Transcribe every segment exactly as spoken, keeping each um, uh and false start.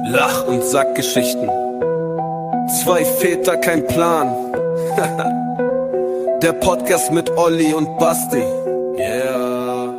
Lach- und Sackgeschichten. Zwei Väter, kein Plan. Der Podcast mit Olli und Basti. Yeah.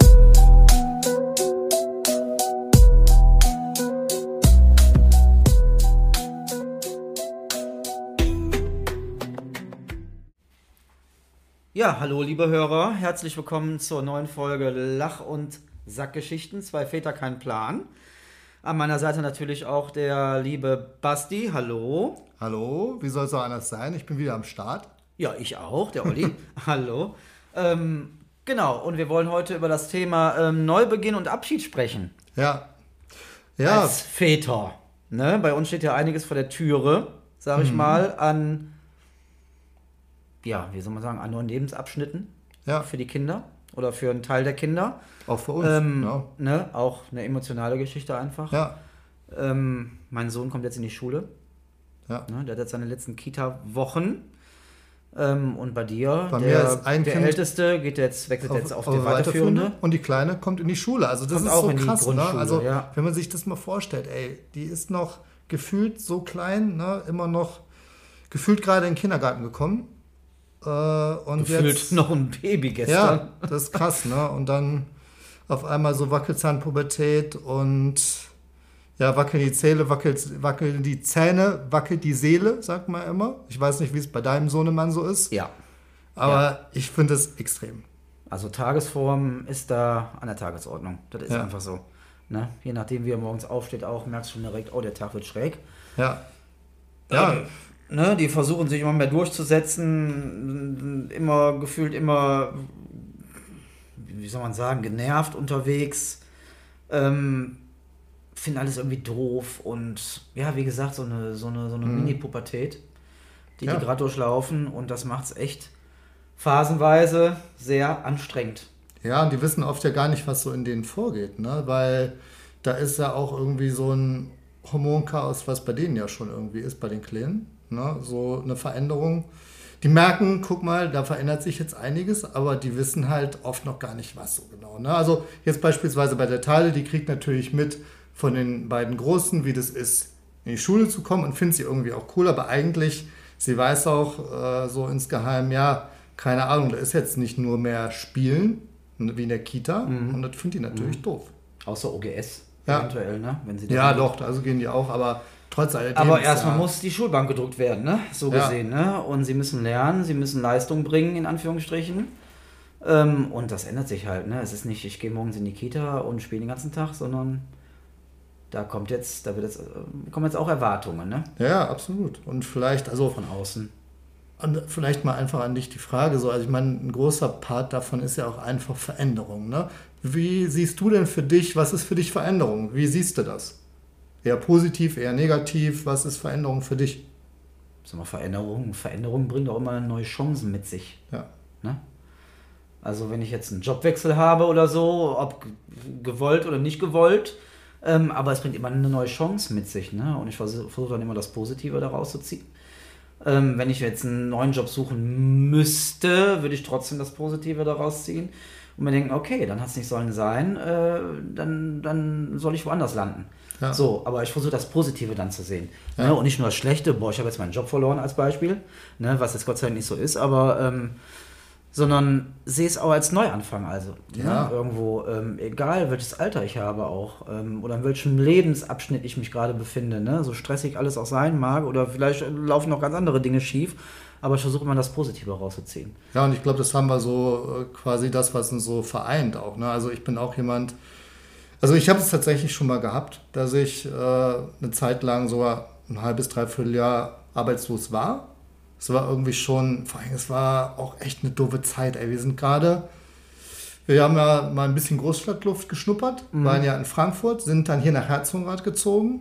Ja, hallo liebe Hörer, herzlich willkommen zur neuen Folge Lach- und Sackgeschichten. Zwei Väter, kein Plan. An meiner Seite natürlich auch der liebe Basti, hallo. Hallo, wie soll es auch anders sein? Ich bin wieder am Start. Ja, ich auch, der Olli, hallo. Ähm, genau, und wir wollen heute über das Thema ähm, Neubeginn und Abschied sprechen. Ja. Ja. Als Väter. Ne? Bei uns steht ja einiges vor der Türe, sag ich mhm. mal, an, ja, wie soll man sagen, an neuen Lebensabschnitten ja. für die Kinder oder für einen Teil der Kinder. Auch für uns. Ähm, ja. ne? Auch eine emotionale Geschichte einfach. Ja. Ähm, mein Sohn kommt jetzt in die Schule. Ja. Ne? Der hat jetzt seine letzten Kita-Wochen. Ähm, und bei dir, bei der, mir ist ein der Kind Älteste geht jetzt, wechselt auf, jetzt auf, auf die Weiterführende. Und die Kleine kommt in die Schule. Also das kommt ist auch so in die krass. Ne? Also ja. wenn man sich das mal vorstellt, ey, die ist noch gefühlt so klein, ne? Immer noch gefühlt gerade in den Kindergarten gekommen. Äh, und Gefühlt jetzt noch ein Baby gestern. Ja, das ist krass, ne? Und dann auf einmal so Wackelzahnpubertät und ja, wackeln die Zähne, wackelt, wackeln die Zähne, wackelt die Seele, sagt man immer. Ich weiß nicht, wie es bei deinem Sohnemann so ist. Ja. Aber ja. ich finde es extrem. Also Tagesform ist da an der Tagesordnung. Das ist ja. einfach so. Ne? Je nachdem, wie er morgens aufsteht, auch merkst du schon direkt, oh, der Tag wird schräg. Ja. Ja. Ähm, ne? Die versuchen sich immer mehr durchzusetzen, immer gefühlt immer, wie soll man sagen, genervt unterwegs. Ähm, finden alles irgendwie doof und ja, wie gesagt, so eine, so eine, so eine mhm. Mini-Pubertät, die ja. die gerade durchlaufen und das macht es echt phasenweise sehr anstrengend. Ja, und die wissen oft ja gar nicht, was so in denen vorgeht, ne? Weil da ist ja auch irgendwie so ein Hormonchaos, was bei denen ja schon irgendwie ist, bei den Kleinen, ne? So eine Veränderung. Die merken, guck mal, da verändert sich jetzt einiges, aber die wissen halt oft noch gar nicht, was so genau, ne? Also jetzt beispielsweise bei der Tale, die kriegt natürlich mit von den beiden Großen, wie das ist, in die Schule zu kommen und findet sie irgendwie auch cool, aber eigentlich, sie weiß auch äh, so insgeheim, ja, keine Ahnung, da ist jetzt nicht nur mehr Spielen, wie in der Kita, mhm. und das findet die natürlich mhm. doof. Außer O G S ja. eventuell, ne? Wenn sie ja, doch, also gehen die auch, aber trotz alledem. Aber erstmal ja. muss die Schulbank gedruckt werden, ne? So ja. gesehen, ne? Und sie müssen lernen, sie müssen Leistung bringen, in Anführungsstrichen. Ähm, und das ändert sich halt, ne? Es ist nicht, ich gehe morgens in die Kita und spiele den ganzen Tag, sondern da kommt jetzt, da wird jetzt, kommen jetzt auch Erwartungen, ne? Ja, absolut. Und vielleicht, also von außen. Und vielleicht mal einfach an dich die Frage, so, also ich meine, ein großer Part davon ist ja auch einfach Veränderung, ne? Wie siehst du denn für dich, was ist für dich Veränderung? Wie siehst du das? Eher positiv, eher negativ? Was ist Veränderung für dich? Sag mal, Veränderung, Veränderung bringt auch immer neue Chancen mit sich. Ja. Ne? Also wenn ich jetzt einen Jobwechsel habe oder so, ob gewollt oder nicht gewollt, ähm, aber es bringt immer eine neue Chance mit sich, ne? Und ich versuche versuch dann immer das Positive daraus zu ziehen. Ähm, wenn ich jetzt einen neuen Job suchen müsste, würde ich trotzdem das Positive daraus ziehen und mir denken, okay, dann hat es nicht sollen sein, äh, dann, dann soll ich woanders landen. Ja. So, aber ich versuche das Positive dann zu sehen. Ja. Ne? Und nicht nur das Schlechte, boah, ich habe jetzt meinen Job verloren als Beispiel, ne? Was jetzt Gott sei Dank nicht so ist, aber ähm, sondern sehe es auch als Neuanfang, also ja. ne? Irgendwo, ähm, egal welches Alter ich habe auch ähm, oder in welchem Lebensabschnitt ich mich gerade befinde, ne? So stressig alles auch sein mag oder vielleicht laufen noch ganz andere Dinge schief, aber ich versuche immer das Positive rauszuziehen. Ja, und ich glaube, das haben wir so äh, quasi das, was uns so vereint auch, ne? Also ich bin auch jemand, also ich habe es tatsächlich schon mal gehabt, dass ich äh, eine Zeit lang sogar ein halbes, dreiviertel Jahr arbeitslos war. Es war irgendwie schon, vor allem, es war auch echt eine doofe Zeit, ey. Wir sind gerade, wir haben ja mal ein bisschen Großstadtluft geschnuppert, mhm. waren ja in Frankfurt, sind dann hier nach Herzogenrath gezogen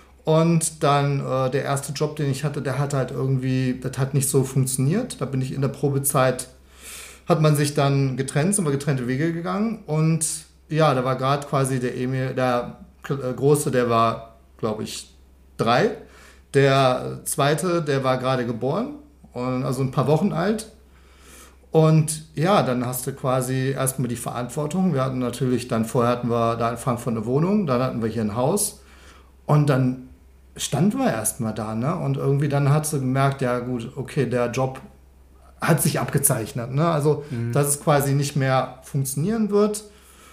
und dann äh, der erste Job, den ich hatte, der hat halt irgendwie, das hat nicht so funktioniert. Da bin ich in der Probezeit, hat man sich dann getrennt, sind wir getrennte Wege gegangen und ja, da war gerade quasi der Emil, der äh, Große, der war, glaube ich, drei. Der Zweite, der war gerade geboren, und also ein paar Wochen alt. Und ja, dann hast du quasi erstmal die Verantwortung. Wir hatten natürlich dann, vorher hatten wir da in Frankfurt eine Wohnung, dann hatten wir hier ein Haus. Und dann standen wir erstmal da, ne? Und irgendwie dann hat sie gemerkt, ja gut, okay, der Job hat sich abgezeichnet, ne? Also, mhm. dass es quasi nicht mehr funktionieren wird.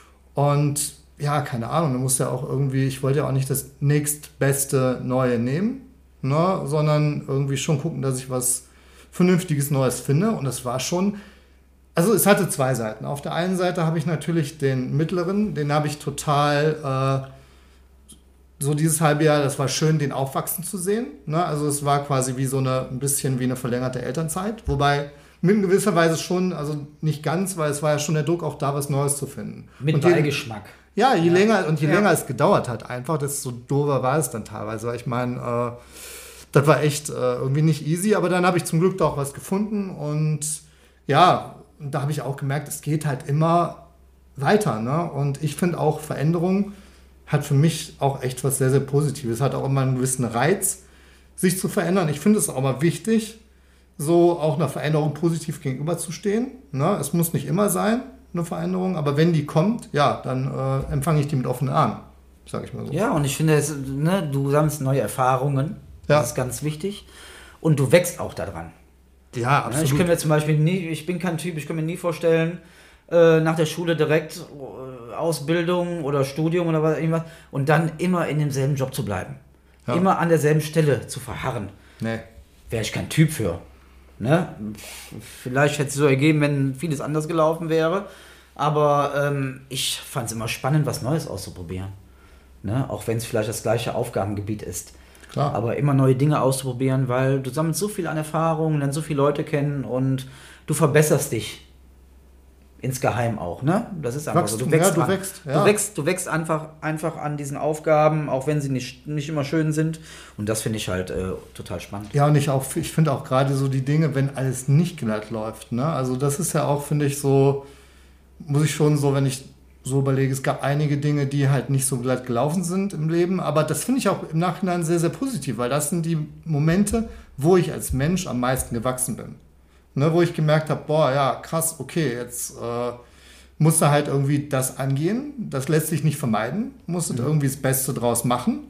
Und ja, keine Ahnung, du musst ja auch irgendwie, ich wollte ja auch nicht das nächstbeste Neue nehmen, ne? Sondern irgendwie schon gucken, dass ich was Vernünftiges Neues finde. Und das war schon, also es hatte zwei Seiten. Auf der einen Seite habe ich natürlich den mittleren, den habe ich total, äh, so dieses halbe Jahr, das war schön, den aufwachsen zu sehen. Ne? Also es war quasi wie so eine, ein bisschen wie eine verlängerte Elternzeit. Wobei mit gewisser Weise schon, also nicht ganz, weil es war ja schon der Druck, auch da was Neues zu finden. Mit und Beigeschmack. Ja, je ja. länger und je ja. länger es gedauert hat, einfach, desto doofer war es dann teilweise. Ich meine, äh, das war echt äh, irgendwie nicht easy, aber dann habe ich zum Glück da auch was gefunden und ja, da habe ich auch gemerkt, es geht halt immer weiter. Ne? Und ich finde auch, Veränderung hat für mich auch echt was sehr, sehr Positives. Hat auch immer einen gewissen Reiz, sich zu verändern. Ich finde es auch mal wichtig, so auch einer Veränderung positiv gegenüberzustehen. Ne? Es muss nicht immer sein, eine Veränderung, aber wenn die kommt, ja, dann äh, empfange ich die mit offenen Armen, sage ich mal so. Ja, und ich finde, es, ne, du sammelst neue Erfahrungen, ja. das ist ganz wichtig und du wächst auch daran. Ja, absolut. Ich kann mir zum Beispiel nie, ich bin kein Typ, ich kann mir nie vorstellen, äh, nach der Schule direkt äh, Ausbildung oder Studium oder was irgendwas und dann immer in demselben Job zu bleiben. Ja. Immer an derselben Stelle zu verharren. Nee. Wäre ich kein Typ für. Ne? Vielleicht hätte es so ergeben, wenn vieles anders gelaufen wäre. Aber ähm, ich fand es immer spannend, was Neues auszuprobieren. Ne? Auch wenn es vielleicht das gleiche Aufgabengebiet ist. Klar. Aber immer neue Dinge auszuprobieren, weil du sammelst so viel an Erfahrungen, lernst so viele Leute kennen und du verbesserst dich insgeheim auch. Ne? Das ist einfach Wachst, so. Du wächst, ja, du, an. wächst, ja. du wächst, du wächst einfach, einfach an diesen Aufgaben, auch wenn sie nicht, nicht immer schön sind. Und das finde ich halt äh, total spannend. Ja, und ich, auch, ich finde auch gerade so die Dinge, wenn alles nicht glatt läuft. Ne? Also das ist ja auch, finde ich, so, muss ich schon so, wenn ich so überlege, es gab einige Dinge, die halt nicht so glatt gelaufen sind im Leben, aber das finde ich auch im Nachhinein sehr, sehr positiv, weil das sind die Momente, wo ich als Mensch am meisten gewachsen bin. Ne, wo ich gemerkt habe, boah, ja, krass, okay, jetzt äh, musst du halt irgendwie das angehen, das lässt sich nicht vermeiden, musst du mhm. irgendwie das Beste draus machen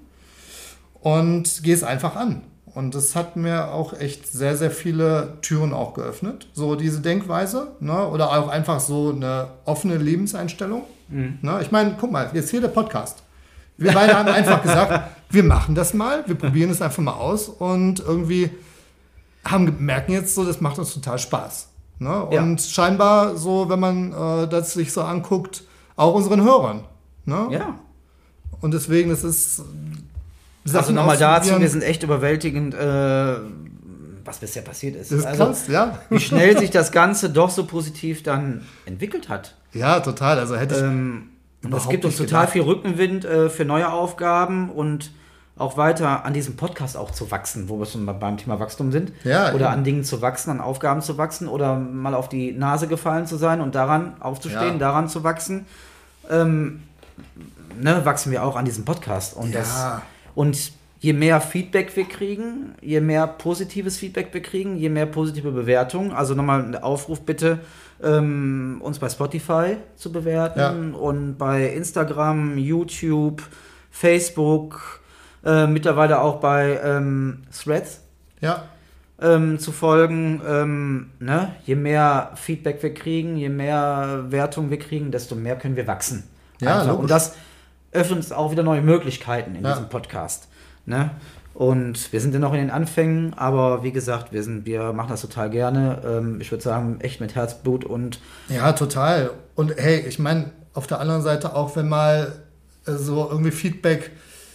und geh es einfach an. Und das hat mir auch echt sehr, sehr viele Türen auch geöffnet, so diese Denkweise, ne? Oder auch einfach so eine offene Lebenseinstellung. Mhm. Ne? Ich meine, guck mal, jetzt hier der Podcast. Wir beide haben einfach gesagt, wir machen das mal, wir probieren es einfach mal aus und irgendwie haben merken jetzt so, das macht uns total Spaß. Ne? Und ja. scheinbar so, wenn man äh, das sich so anguckt, auch unseren Hörern. Ne? Ja. Und deswegen, das ist... Also nochmal dazu, wir sind echt überwältigend, äh, was bisher passiert ist. Das ist also, krass, ja. Wie schnell sich das Ganze doch so positiv dann entwickelt hat. Ja, total. Also hätte ich ähm, und es gibt uns total gedacht. viel Rückenwind äh, für neue Aufgaben und auch weiter an diesem Podcast auch zu wachsen, wo wir schon beim Thema Wachstum sind. Ja, oder eben. an Dingen zu wachsen, an Aufgaben zu wachsen oder mal auf die Nase gefallen zu sein und daran aufzustehen, ja. daran zu wachsen. Ähm, ne, wachsen wir auch an diesem Podcast. Und, ja. das, und je mehr Feedback wir kriegen, je mehr positives Feedback wir kriegen, je mehr positive Bewertungen. Also nochmal ein Aufruf bitte, ähm, uns bei Spotify zu bewerten ja. und bei Instagram, YouTube, Facebook, äh, mittlerweile auch bei ähm, Threads ja. ähm, zu folgen. Ähm, ne? Je mehr Feedback wir kriegen, je mehr Wertung wir kriegen, desto mehr können wir wachsen. Ja, und das öffnet uns auch wieder neue Möglichkeiten in ja. diesem Podcast. Ne? Und wir sind ja noch in den Anfängen, aber wie gesagt, wir sind, wir machen das total gerne. Ähm, ich würde sagen, echt mit Herzblut und ja, total. Und hey, ich meine, auf der anderen Seite auch, wenn mal äh, so irgendwie Feedback,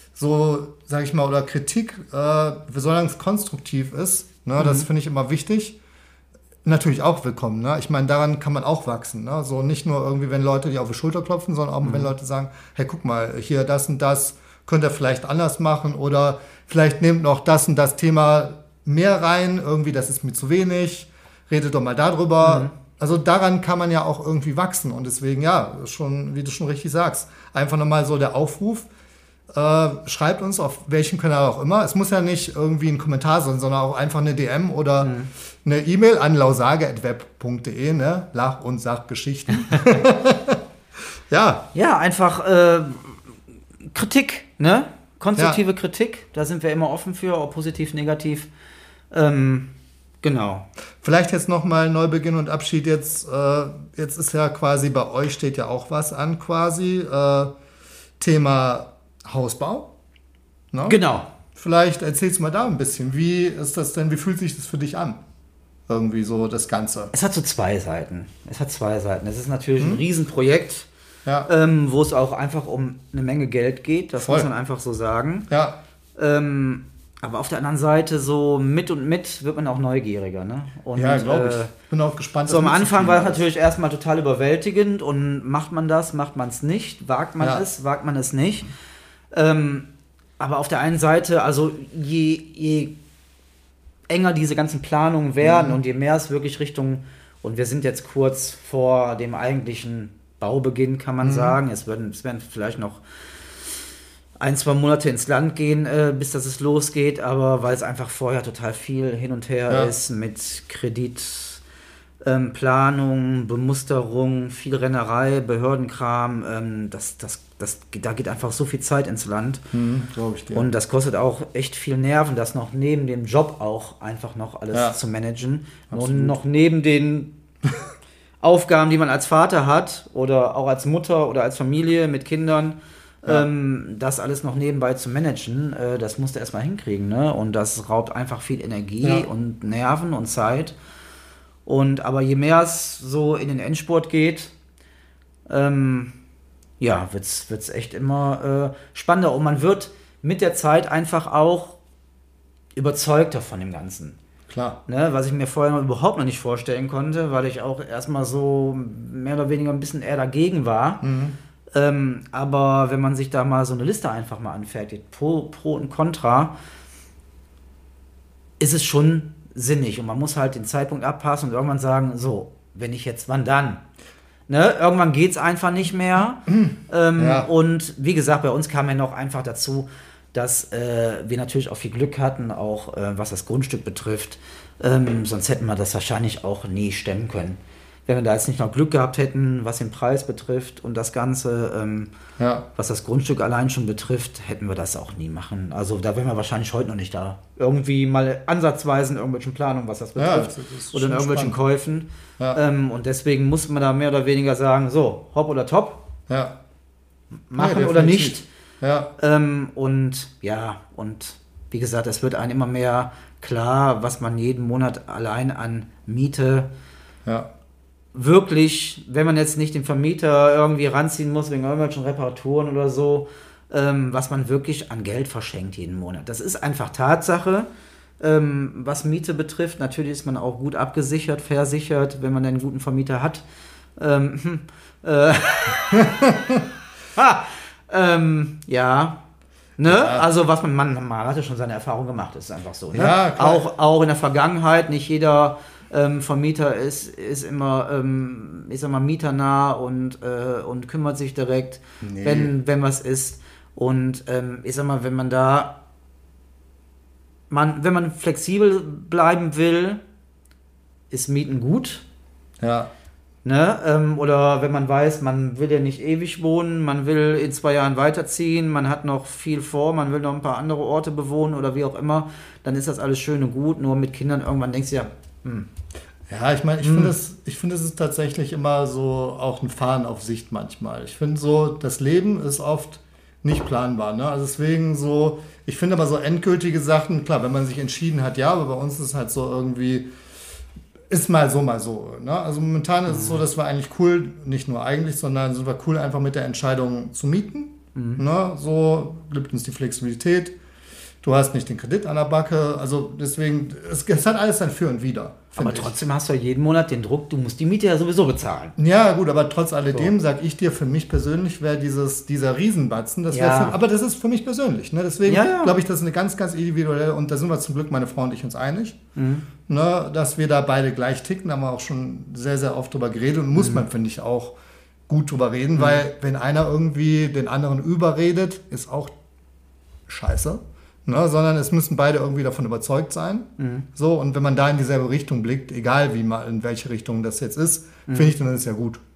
so sage ich mal, oder Kritik, äh, solange es konstruktiv ist, ne, mhm. das finde ich immer wichtig. Natürlich auch willkommen. Ne? Ich meine, daran kann man auch wachsen. Ne? So nicht nur irgendwie, wenn Leute dir auf die Schulter klopfen, sondern auch, mhm. wenn Leute sagen, hey, guck mal, hier das und das könnt ihr vielleicht anders machen oder vielleicht nehmt noch das und das Thema mehr rein, irgendwie, das ist mir zu wenig, redet doch mal darüber. Mhm. Also daran kann man ja auch irgendwie wachsen und deswegen, ja, schon, wie du schon richtig sagst, einfach nochmal so der Aufruf, äh, schreibt uns auf welchem Kanal auch immer. Es muss ja nicht irgendwie ein Kommentar sein, sondern auch einfach eine D M oder mhm. eine E-Mail an lausage at web punkt de, ne? Lach- und Sachgeschichten. ja. Ja, einfach äh, Kritik, ne? konstruktive ja. Kritik, da sind wir immer offen für, ob positiv, negativ. Ähm, genau. Vielleicht jetzt nochmal Neubeginn und Abschied. Jetzt, äh, jetzt ist ja quasi, bei euch steht ja auch was an quasi. Äh, Thema Hausbau. Ne? Genau. Vielleicht erzählst du mal da ein bisschen. Wie ist das denn, wie fühlt sich das für dich an? Irgendwie so das Ganze. Es hat so zwei Seiten. Es hat zwei Seiten. Es ist natürlich hm. ein Riesenprojekt. Ja. Ähm, wo es auch einfach um eine Menge Geld geht, das Voll. muss man einfach so sagen. Ja. Ähm, aber auf der anderen Seite, so mit und mit wird man auch neugieriger. Ne? Und, ja, glaube ich. Äh, bin auch gespannt. So am Anfang war es natürlich erstmal total überwältigend und macht man das, macht man es nicht, wagt man ja. es, wagt man es nicht. Ähm, aber auf der einen Seite, also je, je enger diese ganzen Planungen werden mhm. und je mehr es wirklich Richtung, und wir sind jetzt kurz vor dem eigentlichen Baubeginn, kann man mhm. sagen. Es werden, es werden vielleicht noch ein, zwei Monate ins Land gehen, äh, bis das es losgeht, aber weil es einfach vorher total viel hin und her ja. ist mit Kreditplanung, ähm, Bemusterung, viel Rennerei, Behördenkram, ähm, das, das, das, da geht einfach so viel Zeit ins Land. Mhm, glaub ich dir. Und das kostet auch echt viel Nerven, das noch neben dem Job auch einfach noch alles ja. zu managen. Absolut. Und noch neben den Aufgaben, die man als Vater hat oder auch als Mutter oder als Familie mit Kindern, ja. ähm, das alles noch nebenbei zu managen, äh, das musst du erstmal hinkriegen. Ne? Und das raubt einfach viel Energie ja. und Nerven und Zeit. Und aber je mehr es so in den Endspurt geht, ähm, ja, wird es echt immer äh, spannender. Und man wird mit der Zeit einfach auch überzeugter von dem Ganzen. Klar. Ne, was ich mir vorher noch überhaupt noch nicht vorstellen konnte, weil ich auch erstmal so mehr oder weniger ein bisschen eher dagegen war. Mhm. Ähm, aber wenn man sich da mal so eine Liste einfach mal anfertigt, Pro, Pro und Contra, ist es schon sinnig. Und man muss halt den Zeitpunkt abpassen und irgendwann sagen, so, wenn ich jetzt, wann dann? Ne, irgendwann geht es einfach nicht mehr. ähm, ja. Und wie gesagt, bei uns kam ja noch einfach dazu, dass äh, wir natürlich auch viel Glück hatten, auch äh, was das Grundstück betrifft. Ähm, sonst hätten wir das wahrscheinlich auch nie stemmen können. Wenn wir da jetzt nicht noch Glück gehabt hätten, was den Preis betrifft und das Ganze, ähm, ja. was das Grundstück allein schon betrifft, hätten wir das auch nie machen. Also da wären wir wahrscheinlich heute noch nicht da. Irgendwie mal ansatzweise in irgendwelchen Planungen, was das betrifft. Ja, das ist oder in irgendwelchen spannend. Käufen. Ja. Ähm, und deswegen muss man da mehr oder weniger sagen, so, hopp oder top. Ja. Machen ja, oder nicht. Ja. Ähm, und ja, und wie gesagt, es wird einem immer mehr klar, was man jeden Monat allein an Miete ja. wirklich, wenn man jetzt nicht den Vermieter irgendwie ranziehen muss wegen irgendwelchen Reparaturen oder so, ähm, was man wirklich an Geld verschenkt jeden Monat. Das ist einfach Tatsache, ähm, was Miete betrifft. Natürlich ist man auch gut abgesichert, versichert, wenn man einen guten Vermieter hat. Ähm, äh, ha! Ähm, ja, ne, ja. also was man, man, man hatte schon seine Erfahrung gemacht, ist einfach so, ne? Ja, klar. Auch, auch in der Vergangenheit, nicht jeder ähm, Vermieter ist, ist immer, ähm, ich sag mal, mieternah und, äh, und kümmert sich direkt, nee. wenn, wenn was ist. Und ähm, ich sag mal, wenn man da, man, wenn man flexibel bleiben will, ist Mieten gut. Ja. Ne? Ähm, oder wenn man weiß, man will ja nicht ewig wohnen, man will in zwei Jahren weiterziehen, man hat noch viel vor, man will noch ein paar andere Orte bewohnen oder wie auch immer, dann ist das alles schön und gut, nur mit Kindern irgendwann denkst du ja, hm. Ja, ich meine, ich hm. finde es, ich finde, es ist tatsächlich immer so auch ein Fahren auf Sicht manchmal. Ich finde so, das Leben ist oft nicht planbar, ne? Also deswegen so, ich finde aber so endgültige Sachen, klar, wenn man sich entschieden hat, ja, aber bei uns ist es halt so irgendwie, ist mal so, mal so. Ne? Also momentan ist es so, dass wir eigentlich cool, nicht nur eigentlich, sondern sind wir cool einfach mit der Entscheidung zu mieten. Mhm. Ne? So gibt uns die Flexibilität. Du hast nicht den Kredit an der Backe. Also deswegen, es, es hat alles ein Für und Wider. Aber trotzdem ich. hast du ja jeden Monat den Druck, du musst die Miete ja sowieso bezahlen. Ja gut, aber trotz alledem so. sage ich dir, für mich persönlich wäre dieses dieser Riesenbatzen, das ja. für, aber das ist für mich persönlich. Ne? Deswegen ja, ja. glaube ich, das ist eine ganz, ganz individuelle, und da sind wir zum Glück, meine Frau und ich, uns einig, mhm. ne? Dass wir da beide gleich ticken. Da haben wir auch schon sehr, sehr oft drüber geredet, und muss mhm. man, finde ich, auch gut drüber reden, mhm. weil wenn einer irgendwie den anderen überredet, ist auch scheiße. Ne, sondern es müssen beide irgendwie davon überzeugt sein. Mhm. So, und wenn man da in dieselbe Richtung blickt, egal wie mal in welche Richtung das jetzt ist, mhm. finde ich, dann ist es ja gut.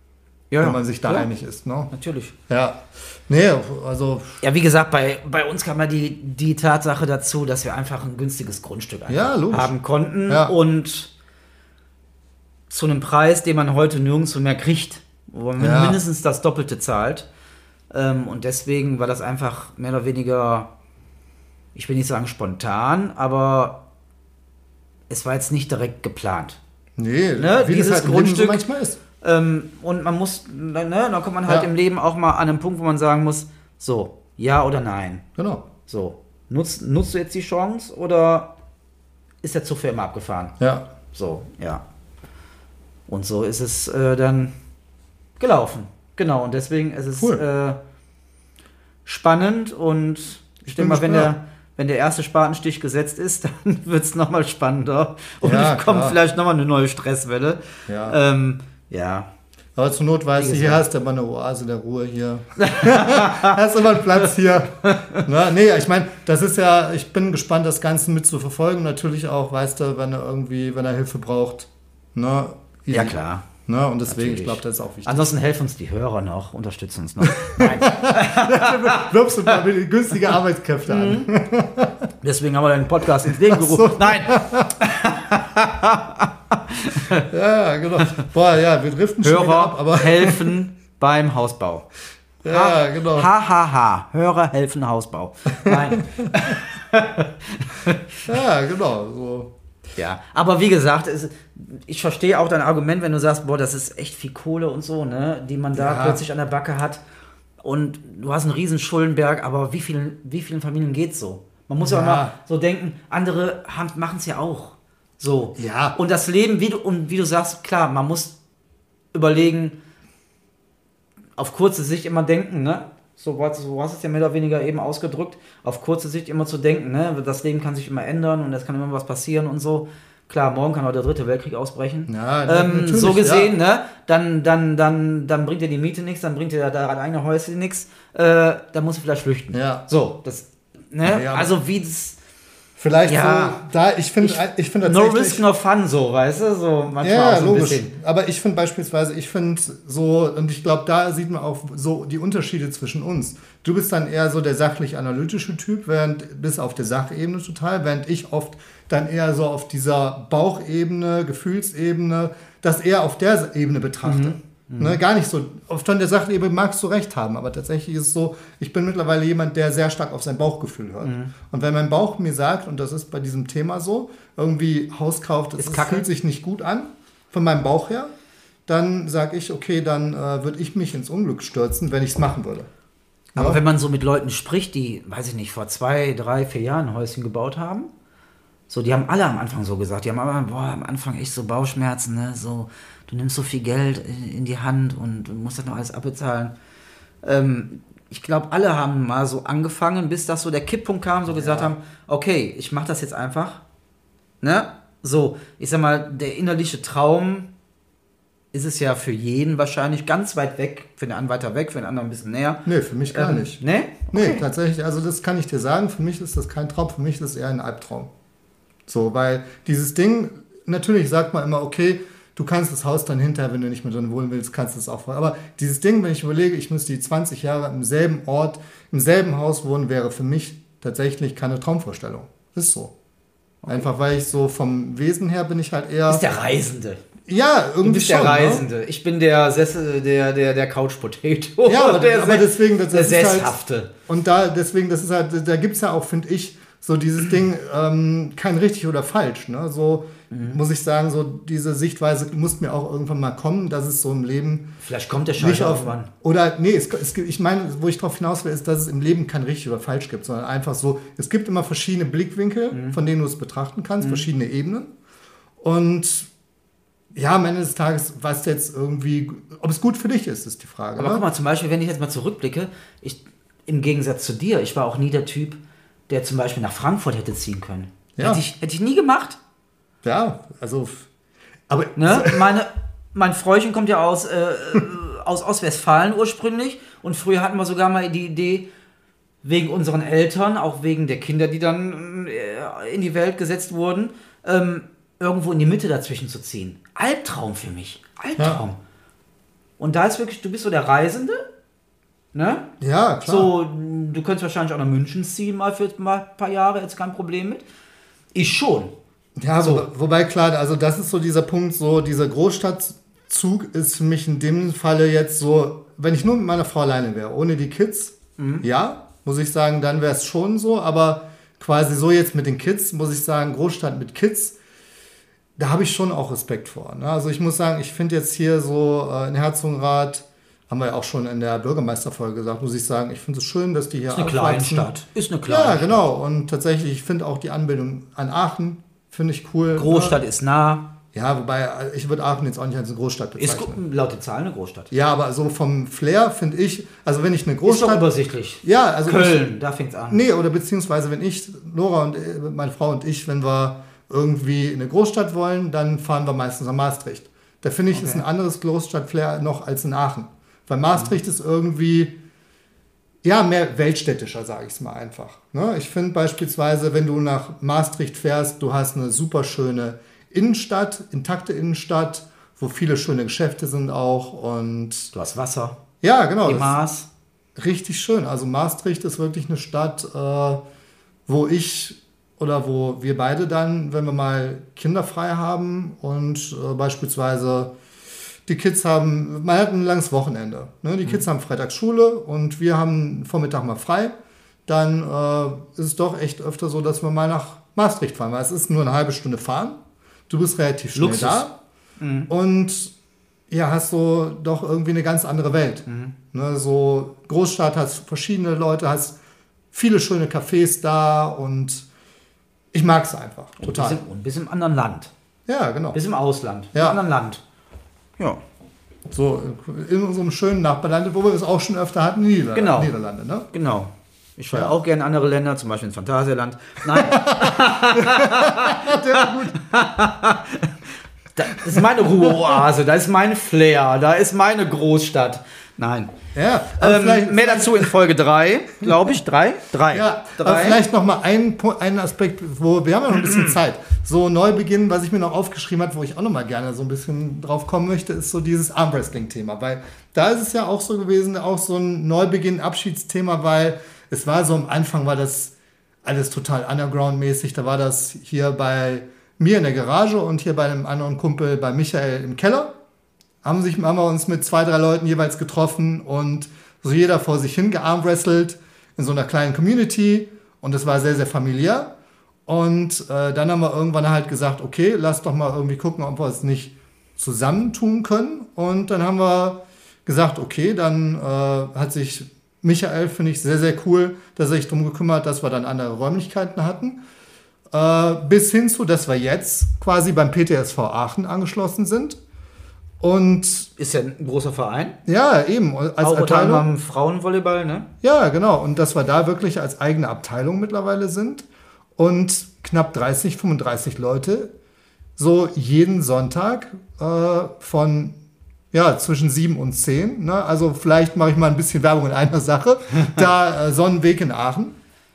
Ja, wenn ja. man sich da Ja. einig ist. Ne? Natürlich. Ja, nee, also Ja, wie gesagt, bei, bei uns kam ja die, die Tatsache dazu, dass wir einfach ein günstiges Grundstück einfach Ja, logisch. haben konnten Ja. und zu einem Preis, den man heute nirgendwo mehr kriegt, wo man Ja. mindestens das Doppelte zahlt. Ähm, und deswegen war das einfach mehr oder weniger, ich will nicht sagen spontan, aber es war jetzt nicht direkt geplant. nee, Ne, wie dieses das halt im Leben so Grundstück- manchmal ist. Ähm, und man muss, ne, dann kommt man halt Ja. im Leben auch mal an einen Punkt, wo man sagen muss, so, ja oder nein. Genau. So, nutzt, nutzt du jetzt die Chance oder ist der Zug für immer abgefahren? Ja. So, ja. Und so ist es äh, dann gelaufen. Genau, und deswegen ist es Cool. äh, spannend und ich denke bin mal, wenn gespannt. der, wenn der erste Spatenstich gesetzt ist, dann wird es nochmal spannender und Ja, es kommt klar. vielleicht nochmal eine neue Stresswelle. Ja. Ähm, ja. Aber zur Not weißt Wie du, hier gesagt. hast du immer eine Oase der Ruhe hier. Hast immer einen Platz hier. Na, nee, ich meine, das ist ja, ich bin gespannt, das Ganze mit zu verfolgen. Natürlich auch, weißt du, wenn er irgendwie, wenn er Hilfe braucht. Ne, easy. Ja, klar. Ne, und deswegen, Natürlich. ich glaube, das ist auch wichtig. Ansonsten helfen uns die Hörer noch, unterstützen uns noch. Nein. Wirbst du mal mit günstige Arbeitskräfte an. Deswegen haben wir den Podcast ins Leben Ach so. gerufen. Nein. Ja, genau. Boah, ja, wir driften schon wieder Hörer ab, aber helfen beim Hausbau. ja, genau. Ha, ha, ha. Hörer helfen Hausbau. Nein. Ja, genau. So. Ja, aber wie gesagt, es, ich verstehe auch dein Argument, wenn du sagst, boah, das ist echt viel Kohle und so, ne, die man da Ja. plötzlich an der Backe hat. Und du hast einen riesen Schuldenberg, aber wie vielen, wie vielen Familien geht's so? Man muss ja, Ja. auch mal so denken, andere machen es ja auch. So. Ja. Und das Leben, wie du, und wie du sagst, klar, man muss überlegen, auf kurze Sicht immer denken, ne? So, was- so hast du es ja mehr oder weniger eben ausgedrückt, auf kurze Sicht immer zu denken, ne? Das Leben kann sich immer ändern und es kann immer was passieren und so. Klar, morgen kann auch der dritte Weltkrieg ausbrechen. Ja, ähm, natürlich, so gesehen, ja. ne? Dann, dann, dann, dann bringt dir die Miete nichts, dann bringt dir da dein eigenes Häuschen nichts. Äh, dann musst du vielleicht flüchten. Ja. So, das, ne? Ja, also wie das. Vielleicht Ja. so, da, ich finde, Ich- ich finde No tatsächlich. risk, no fun, so, weißt du? So manchmal Ja, auch so ein logisch. bisschen. Aber ich finde beispielsweise, ich finde so, und ich glaube, da sieht man auch so die Unterschiede zwischen uns. Du bist dann eher so der sachlich-analytische Typ, während bis auf der Sachebene total, während ich oft dann eher so auf dieser Bauchebene, Gefühlsebene, das eher auf der Ebene betrachte. Ne, gar nicht so. Auf von der Sachebene magst du recht haben, aber tatsächlich ist es so, ich bin mittlerweile jemand, der sehr stark auf sein Bauchgefühl hört. Und wenn mein Bauch mir sagt, und das ist bei diesem Thema so, irgendwie Hauskauf, das Ist ist kacke. fühlt sich nicht gut an, von meinem Bauch her, dann sage ich, okay, dann äh, würde ich mich ins Unglück stürzen, wenn ich es machen würde. Aber Ja. wenn man so mit Leuten spricht, die, weiß ich nicht, vor zwei, drei, vier Jahren ein Häuschen gebaut haben, so, die haben alle am Anfang so gesagt, die haben aber, boah, am Anfang echt so Bauchschmerzen, ne, so, du nimmst so viel Geld in, in die Hand und du musst das noch alles abbezahlen. Ähm, ich glaube, alle haben mal so angefangen, bis das so der Kipppunkt kam, so gesagt haben, okay, ich mache das jetzt einfach, ne, so, ich sag mal, der innerliche Traum ist es ja für jeden wahrscheinlich ganz weit weg, für den einen weiter weg, für den anderen ein bisschen näher. Nee, für mich gar Ähm, nicht. Ne? Nee, tatsächlich, also das kann ich dir sagen, für mich ist das kein Traum, für mich ist das eher ein Albtraum. So, weil dieses Ding, natürlich sagt man immer, okay, du kannst das Haus dann hinterher, wenn du nicht mehr drin wohnen willst, kannst du es auch. Aber dieses Ding, wenn ich überlege, ich müsste die zwanzig Jahre im selben Ort, im selben Haus wohnen, wäre für mich tatsächlich keine Traumvorstellung. Ist so. Einfach weil ich so vom Wesen her bin ich halt eher. Ist der Reisende. Ja, Du irgendwie bist schon. der Ne? Reisende. Ich bin der Sessel, der, der, der Couch Potato. Ja, der aber deswegen, das, der das ist halt, Sesshafte. und da, deswegen, das ist halt, da gibt es ja auch, finde ich, so dieses Ding, ähm, kein richtig oder falsch, ne? So muss ich sagen, so diese Sichtweise muss mir auch irgendwann mal kommen, dass es so im Leben Vielleicht kommt der nicht Schalter auf, irgendwann. oder, nee, es, es, gibt- ich meine, wo ich drauf hinaus will, ist, dass es im Leben kein richtig oder falsch gibt, sondern einfach so, es gibt immer verschiedene Blickwinkel, von denen du es betrachten kannst, verschiedene Ebenen und ja, am Ende des Tages, was jetzt irgendwie, ob es gut für dich ist, ist die Frage. Aber ne? guck mal, zum Beispiel, wenn ich jetzt mal zurückblicke, ich, im Gegensatz zu dir, ich war auch nie der Typ, der zum Beispiel nach Frankfurt hätte ziehen können. Ja. Hätte, ich, hätte ich nie gemacht. Ja, also, aber Ne? Meine, mein Fräuchen kommt ja aus, äh, aus Ostwestfalen ursprünglich und früher hatten wir sogar mal die Idee, wegen unseren Eltern, auch wegen der Kinder, die dann äh, in die Welt gesetzt wurden, ähm, irgendwo in die Mitte dazwischen zu ziehen. Albtraum für mich. Albtraum. Und da ist wirklich, du bist so der Reisende, ne? Ja, klar. So, du könntest wahrscheinlich auch nach München ziehen, mal für mal ein paar Jahre, jetzt kein Problem mit. Ich schon. Ja, So. wo, wobei klar, also das ist so dieser Punkt, so dieser Großstadtzug ist für mich in dem Falle jetzt so, wenn ich nur mit meiner Frau alleine wäre, ohne die Kids, mhm. ja, muss ich sagen, dann wäre es schon so, aber quasi so jetzt mit den Kids, muss ich sagen, Großstadt mit Kids, da habe ich schon auch Respekt vor. Ne? Also ich muss sagen, ich finde jetzt hier so äh, in Herzogenrath, haben wir ja auch schon in der Bürgermeisterfolge gesagt, muss ich sagen, ich finde es schön, dass die hier ist eine aufwachsen. Kleinstadt. Ist eine Kleinstadt. Ja, genau. Und tatsächlich, ich finde auch die Anbindung an Aachen, finde ich cool. Großstadt ne? ist nah. Ja, wobei, ich würde Aachen jetzt auch nicht als eine Großstadt Ist bezeichnen. laut der Zahlen eine Großstadt. Ja, aber so vom Flair finde ich, also wenn ich eine Ist doch Großstadt... übersichtlich. Ja, also Köln, ich, da fängt's an. Nee, oder beziehungsweise wenn ich, Nora und äh, meine Frau und ich, wenn wir irgendwie in eine Großstadt wollen, dann fahren wir meistens nach Maastricht. Da finde ich, Okay. ist ein anderes Großstadt-Flair noch als in Aachen. Weil Maastricht mhm. ist irgendwie, ja, mehr weltstädtischer, sage ich es mal einfach. Ne? Ich finde beispielsweise, wenn du nach Maastricht fährst, du hast eine super schöne Innenstadt, intakte Innenstadt, wo viele schöne Geschäfte sind auch und... Du hast Wasser. Ja, genau. Die das- Maas. Richtig schön. Also Maastricht ist wirklich eine Stadt, äh, wo ich oder wo wir beide dann, wenn wir mal Kinder frei haben und äh, beispielsweise die Kids haben, man hat ein langes Wochenende. Ne? Die Kids haben Freitags Schule und wir haben Vormittag mal frei. Dann äh, ist es doch echt öfter so, dass wir mal nach Maastricht fahren, weil es ist nur eine halbe Stunde fahren. Du bist relativ schnell Luxus. da und ja, hast so doch irgendwie eine ganz andere Welt. Ne, so Großstadt, hast verschiedene Leute, hast viele schöne Cafés da und ich mag es einfach total. Und ein bisschen im anderen Land. Ja, genau. Bis im Ausland. Ja. Im anderen Land. Ja. So in unserem schönen Nachbarland, wo wir es auch schon öfter hatten, Nieder Genau. Niederlande. Ne? Genau. Ich fahre Ja. auch gerne in andere Länder, zum Beispiel ins Phantasialand. Nein. Das ist meine Ruheoase, da ist mein Flair, da ist meine Großstadt. Nein. Ja, aber Ähm, vielleicht, mehr dazu in Folge drei, glaube ich. drei? drei. ja, aber drei. vielleicht noch mal einen, Pu- einen Aspekt, wo wir haben ja noch ein bisschen Zeit. So Neubeginn, was ich mir noch aufgeschrieben habe, wo ich auch noch mal gerne so ein bisschen drauf kommen möchte, ist so dieses Armwrestling-Thema. Weil da ist es ja auch so gewesen, auch so ein Neubeginn-Abschiedsthema, weil es war so am Anfang war das alles total underground-mäßig. Da war das hier bei mir in der Garage und hier bei einem anderen Kumpel, bei Michael im Keller. Haben, sich, haben wir uns mit zwei, drei Leuten jeweils getroffen und so jeder vor sich hin gearmwrestelt in so einer kleinen Community und das war sehr, sehr familiär. Und äh, dann haben wir irgendwann halt gesagt, okay, lass doch mal irgendwie gucken, ob wir es nicht zusammentun können. Und dann haben wir gesagt, okay, dann äh, hat sich Michael, finde ich, sehr, sehr cool, dass er sich darum gekümmert, dass wir dann andere Räumlichkeiten hatten. Äh, bis hin zu, dass wir jetzt quasi beim P T S V Aachen angeschlossen sind. Und Ist ja ein großer Verein. ja, eben, als Auch unter Abteilung. anderem Frauenvolleyball, ne? Ja, genau. Und dass wir da wirklich als eigene Abteilung mittlerweile sind und knapp dreißig, fünfunddreißig Leute so jeden Sonntag äh, von ja, zwischen sieben und zehn. Ne? Also vielleicht mache ich mal ein bisschen Werbung in einer Sache. Da äh, Sonnenweg in Aachen.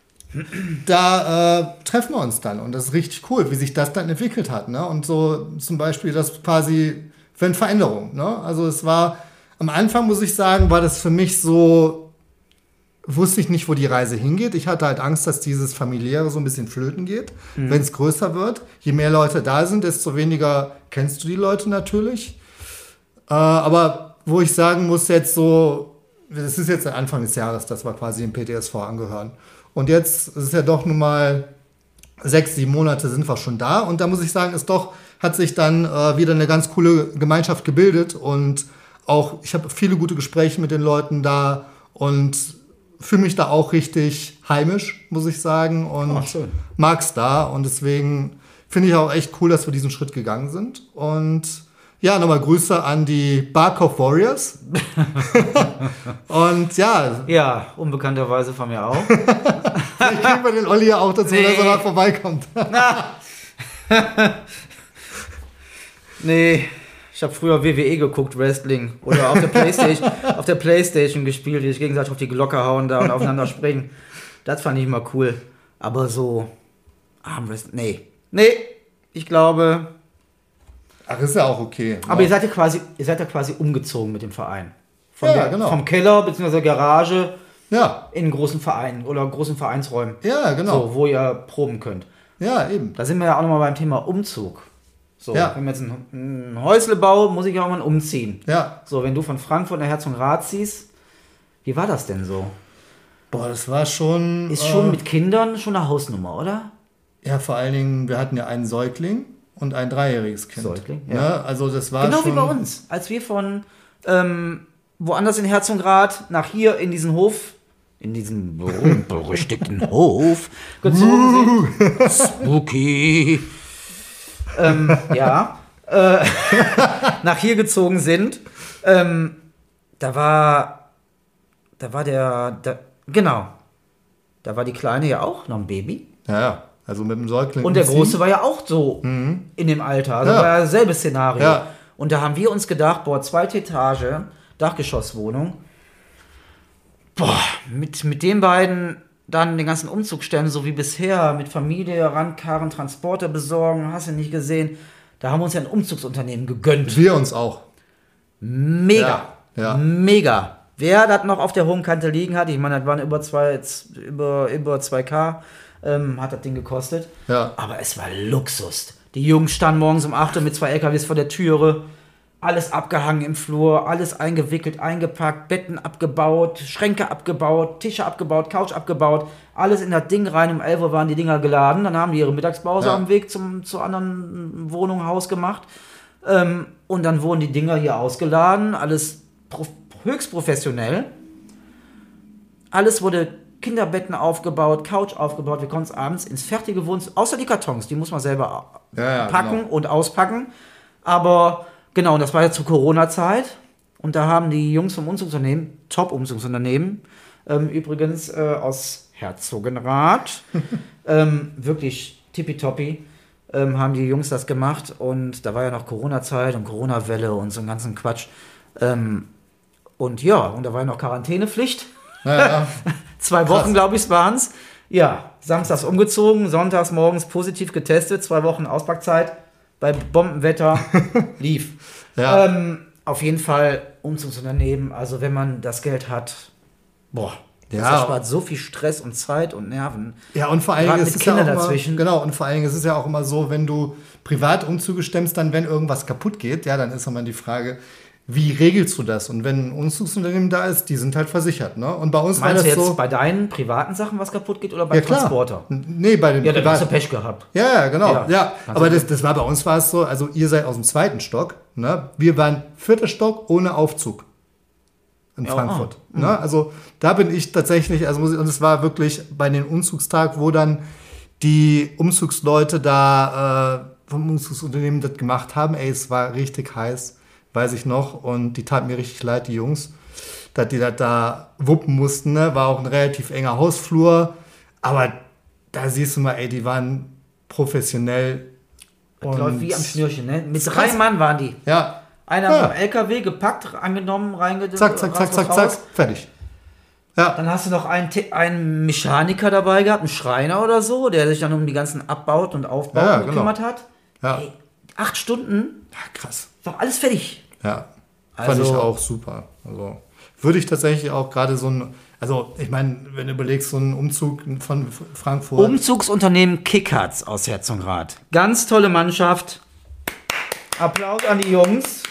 Da äh, treffen wir uns dann und das ist richtig cool, wie sich das dann entwickelt hat. Ne? Und so zum Beispiel das quasi wenn Veränderung. Ne? Also es war, am Anfang muss ich sagen, war das für mich so, wusste ich nicht, wo die Reise hingeht. Ich hatte halt Angst, dass dieses Familiäre so ein bisschen flöten geht, mhm. wenn es größer wird. Je mehr Leute da sind, desto weniger kennst du die Leute natürlich. Äh, aber wo ich sagen muss jetzt so, das ist jetzt der Anfang des Jahres, dass wir quasi dem P T S V angehören. Und jetzt ist es ja doch nun mal sechs, sieben Monate sind wir schon da. Und da muss ich sagen, ist doch, hat sich dann äh, wieder eine ganz coole Gemeinschaft gebildet. Und auch, ich habe viele gute Gespräche mit den Leuten da und fühle mich da auch richtig heimisch, muss ich sagen. Und Ach, schön. mag's da. Und deswegen finde ich auch echt cool, dass wir diesen Schritt gegangen sind. Und ja, nochmal Grüße an die Barkov Warriors. Und ja. Ja, unbekannterweise von mir auch. Vielleicht kriegen wir den Olli ja auch dazu, Nee. dass er mal vorbeikommt. Nee, ich habe früher W W E geguckt, Wrestling. Oder auf der Playstation, auf der Playstation gespielt, die sich gegenseitig auf die Glocke hauen da und aufeinander springen. Das fand ich immer cool. Aber so Armwrestling, nee. Nee, ich glaube... Ach, ist ja auch okay. Aber ja. ihr seid ja quasi, ihr seid ja quasi umgezogen mit dem Verein. Von Ja, der, genau. Vom Keller bzw. Garage Ja, in großen Vereinen oder großen Vereinsräumen. ja, genau. So, wo ihr proben könnt. Ja, eben. Da sind wir ja auch nochmal beim Thema Umzug. So, Ja. wenn wir jetzt ein, ein Häusle bauen, muss ich ja auch mal umziehen. Ja. So, wenn du von Frankfurt nach Herzogenrath ziehst, wie war das denn so? Boah, das war schon... Ist schon äh, mit Kindern schon eine Hausnummer, oder? Ja, vor allen Dingen, wir hatten ja einen Säugling und ein dreijähriges Kind. Säugling, ja. Ne? Also das war Genau schon... wie bei uns. Als wir von ähm, woanders in Herzogenrath nach hier in diesen Hof, in diesen berühmt-berüchtigten Hof gezogen sind. Spooky. ähm, ja. Äh, nach hier gezogen sind. Ähm, da war, da war der, da, genau. Da war die Kleine ja auch noch ein Baby. Ja, ja. Also mit dem Säugling. Und der umziehen. Große war ja auch so in dem Alter. Also Ja. war ja dasselbe Szenario. Ja. Und da haben wir uns gedacht, boah, zweite Etage, Dachgeschosswohnung. Boah, mit, mit den beiden dann den ganzen Umzug stellen, so wie bisher, mit Familie, rankarren, Transporter besorgen, hast du nicht gesehen. Da haben wir uns ja ein Umzugsunternehmen gegönnt. Wir uns auch. Mega. Ja, ja. Mega. Wer das noch auf der hohen Kante liegen hat, ich meine, das waren über zwei, über, über zwei K, ähm, hat das Ding gekostet. Ja. Aber es war Luxus. Die Jungs standen morgens um acht Uhr mit zwei L K Ws vor der Türe. Alles abgehangen im Flur, alles eingewickelt, eingepackt, Betten abgebaut, Schränke abgebaut, Tische abgebaut, Couch abgebaut. Alles in das Ding rein. Um elf Uhr waren die Dinger geladen. Dann haben die ihre Mittagspause Ja. am Weg zum, zur anderen Wohnung, Haus gemacht. Ähm, und dann wurden die Dinger hier ausgeladen. Alles pro, höchst professionell. Alles wurde Kinderbetten aufgebaut, Couch aufgebaut. Wir konnten es abends ins fertige Wohnzimmer, außer die Kartons, die muss man selber Ja, ja, packen genau. und auspacken. Aber genau, und das war ja zur Corona-Zeit. Und da haben die Jungs vom Umzugsunternehmen, Top-Umzugsunternehmen, ähm, übrigens äh, aus Herzogenrath, ähm, wirklich tippitoppi, ähm, haben die Jungs das gemacht. Und da war ja noch Corona-Zeit und Corona-Welle und so einen ganzen Quatsch. Ähm, und ja, und da war ja noch Quarantänepflicht. Ja, ja. Zwei Wochen, glaube ich, waren es. Ja, samstags umgezogen, sonntags morgens positiv getestet, zwei Wochen Auspackzeit. Bei Bombenwetter lief. Ja. Ähm, auf jeden Fall Umzugsunternehmen, also wenn man das Geld hat, boah, das Ja. erspart so viel Stress und Zeit und Nerven. Ja, und vor allen Gerade Dingen ist mit es ja auch Kindern immer, dazwischen. genau, und vor allen Dingen ist es ja auch immer so, wenn du privat Umzüge stemmst, dann wenn irgendwas kaputt geht, ja, dann ist immer die Frage, wie regelst du das? Und wenn ein Umzugsunternehmen da ist, die sind halt versichert, ne? Und bei uns Meinst war du das jetzt so, bei deinen privaten Sachen was kaputt geht oder beim ja klar. Transporter? Nee, bei den Ja, dann hast du privaten. Pech gehabt. Ja, ja, genau. Ja. Ja, Kannst aber du- das, das war bei uns war es so, also ihr seid aus dem zweiten Stock, ne? Wir waren vierter Stock ohne Aufzug in Ja, Frankfurt. ah. Ne? Also da bin ich tatsächlich, also muss ich, und es war wirklich bei den Umzugstag, wo dann die Umzugsleute da äh, vom Umzugsunternehmen das gemacht haben, ey, es war richtig heiß, weiß ich noch, und die taten mir richtig leid, die Jungs, dass die das da wuppen mussten, ne? War auch ein relativ enger Hausflur, aber da siehst du mal, ey, die waren professionell. Das läuft wie am Schnürchen, ne? Mit Krass. drei Mann waren die. Ja, Einer Ja. am L K W gepackt, angenommen, reingedacht. zack, zack, zack, zack, zack, fertig. Ja, Dann hast du noch einen, Te- einen Mechaniker dabei gehabt, einen Schreiner oder so, der sich dann um die ganzen Abbauten und Aufbauten Ja, ja, genau. gekümmert hat. ja. Ey, acht Stunden, Ja, krass. war alles fertig. Ja, Also- fand ich auch super. Also würde ich tatsächlich auch gerade so ein, also ich meine, wenn du überlegst, so einen Umzug von F- Frankfurt. Umzugsunternehmen Kickhards aus Herzogenrath. Ganz tolle Mannschaft. Applaus an die Jungs.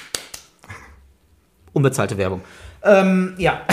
Unbezahlte Werbung. Ähm, ja.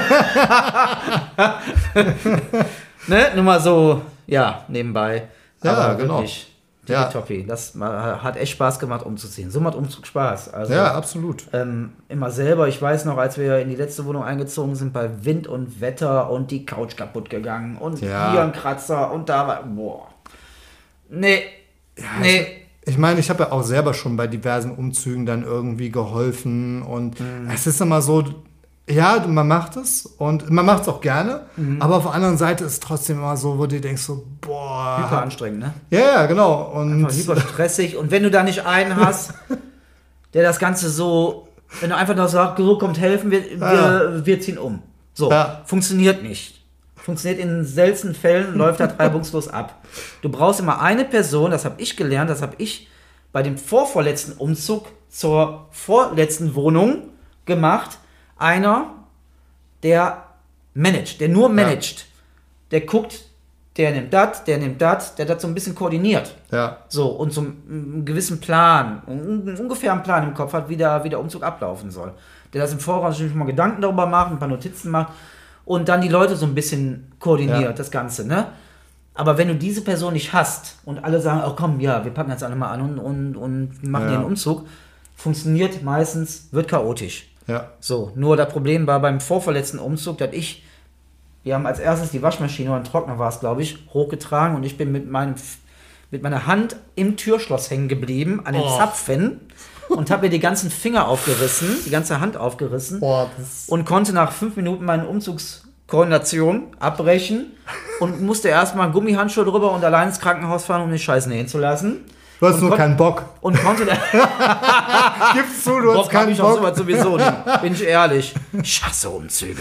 Ne, nur mal so, ja, nebenbei. Ja, Aber genau. wirklich, Ja. Toppi. Das ma- hat echt Spaß gemacht, umzuziehen. So macht Umzug Spaß. Also, Ja, absolut. ähm, immer selber. Ich weiß noch, als wir in die letzte Wohnung eingezogen sind, bei Wind und Wetter und die Couch kaputt gegangen und Ja. hier ein Kratzer und da war, boah. Nee, nee. Ich meine, ich habe ja auch selber schon bei diversen Umzügen dann irgendwie geholfen und Mhm. es ist immer so, ja, man macht es und man macht es auch gerne, Mhm. aber auf der anderen Seite ist es trotzdem immer so, wo du denkst so, boah. Hyper anstrengend, ne? Ja, ja, genau. Und Einfach hyper stressig. Und wenn du da nicht einen hast, der das Ganze so, wenn du einfach nur sagst, so kommt helfen, wir, wir, wir ziehen um. So, Ja. funktioniert nicht. Funktioniert in seltenen Fällen, läuft das reibungslos ab. Du brauchst immer eine Person, das habe ich gelernt, das habe ich bei dem vorvorletzten Umzug zur vorletzten Wohnung gemacht. Einer, der managt, der nur managt. Ja. Der guckt, der nimmt das, der nimmt das, der das so ein bisschen koordiniert. Ja. So, und so einen gewissen Plan, einen ungefähren Plan im Kopf hat, wie der, wie der Umzug ablaufen soll. Der das im Voraus schon mal Gedanken darüber macht, ein paar Notizen macht und dann die Leute so ein bisschen koordiniert, ja. das Ganze, ne? Aber wenn du diese Person nicht hast und alle sagen, oh komm, ja, wir packen jetzt alle mal an und, und, und machen ja. den Umzug, funktioniert meistens, wird chaotisch. Ja. So, nur das Problem war beim vorverletzten Umzug, dass ich, wir haben als erstes die Waschmaschine oder ein Trockner war es, glaube ich, hochgetragen und ich bin mit meinem mit meiner Hand im Türschloss hängen geblieben, an den oh. Zapfen und habe mir die ganzen Finger aufgerissen, die ganze Hand aufgerissen oh, und konnte nach fünf Minuten meine Umzugskoordination abbrechen und musste erstmal einen Gummihandschuh drüber und allein ins Krankenhaus fahren, um den Scheiß nähen zu lassen. Du hast nur keinen Bock. Und konnte da Gibst du, du hast keinen ich Bock. Sowas sowieso nicht, bin ich ehrlich. Ich hasse Umzüge.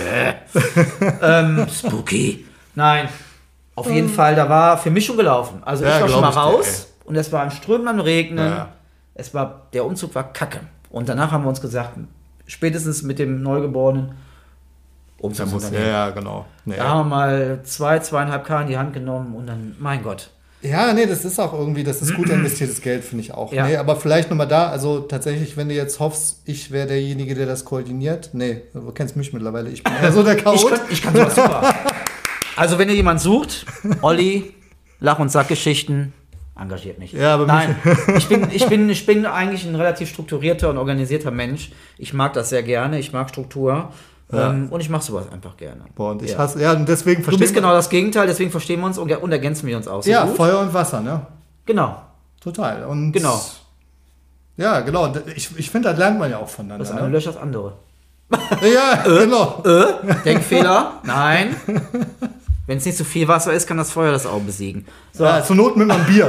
ähm, spooky. Nein, auf jeden Fall, da war für mich schon gelaufen. Also ja, ich war schon mal raus dir, und es war im strömenden Regnen. Ja. Es war, der Umzug war kacke. Und danach haben wir uns gesagt, spätestens mit dem Neugeborenen, Umzugsunternehmen. Ja, ja, genau. Nee. Da haben wir mal zwei, zweieinhalb K in die Hand genommen und dann, mein Gott. Ja, nee, das ist auch irgendwie, das ist gut investiertes Geld, finde ich auch. Ja. Nee, aber vielleicht nochmal da, also tatsächlich, wenn du jetzt hoffst, ich wäre derjenige, der das koordiniert. Nee, du kennst mich mittlerweile, ich bin eher so der Chaot. Ich kann, ich kann sowas super. Also wenn ihr jemanden sucht, Olli, Lach- und Sackgeschichten, engagiert mich. Ja, aber Nein, ich bin, ich, bin, ich bin eigentlich ein relativ strukturierter und organisierter Mensch. Ich mag das sehr gerne, ich mag Struktur. Ja. Ähm, und ich mache sowas einfach gerne. Boah, und ich ja. hasse, ja, und deswegen Du bist genau das Gegenteil, deswegen verstehen wir uns und, und ergänzen wir uns auch so Ja, gut. Feuer und Wasser, ne? Genau. Total. Und genau. Ja, genau. Ich, ich finde, das lernt man ja auch voneinander. Das eine ne? löscht das andere. Ja, äh, genau. Äh, Denkfehler? Nein. Wenn es nicht zu so viel Wasser ist, kann das Feuer das auch besiegen. So. Ja, zur Not mit einem Bier.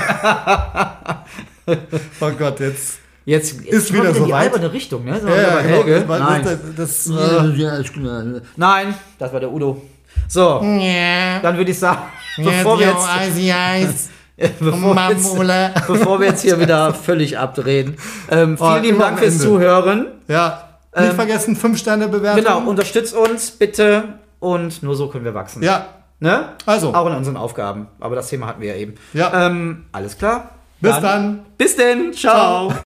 Oh Gott, jetzt... Jetzt, jetzt ist wieder so die weit. alberne Richtung, ne? So, ja, ja, Helge. Genau. Nein. Das, das, das, äh, Nein, das war der Udo. So, ja. Dann würde ich sagen, bevor, wir jetzt, Eisi, Eis. bevor, wir jetzt, bevor wir jetzt hier wieder völlig abdrehen. Ähm, vielen oh, lieben Dank fürs Zuhören. Ja, nicht ähm, vergessen, fünf Sterne bewerten. Genau, unterstützt uns bitte und nur so können wir wachsen. Ja. Ne? Also. Auch in unseren Aufgaben. Aber das Thema hatten wir ja eben. Ja. Ähm, alles klar. Bis dann. dann. Bis denn. Ciao. Ciao.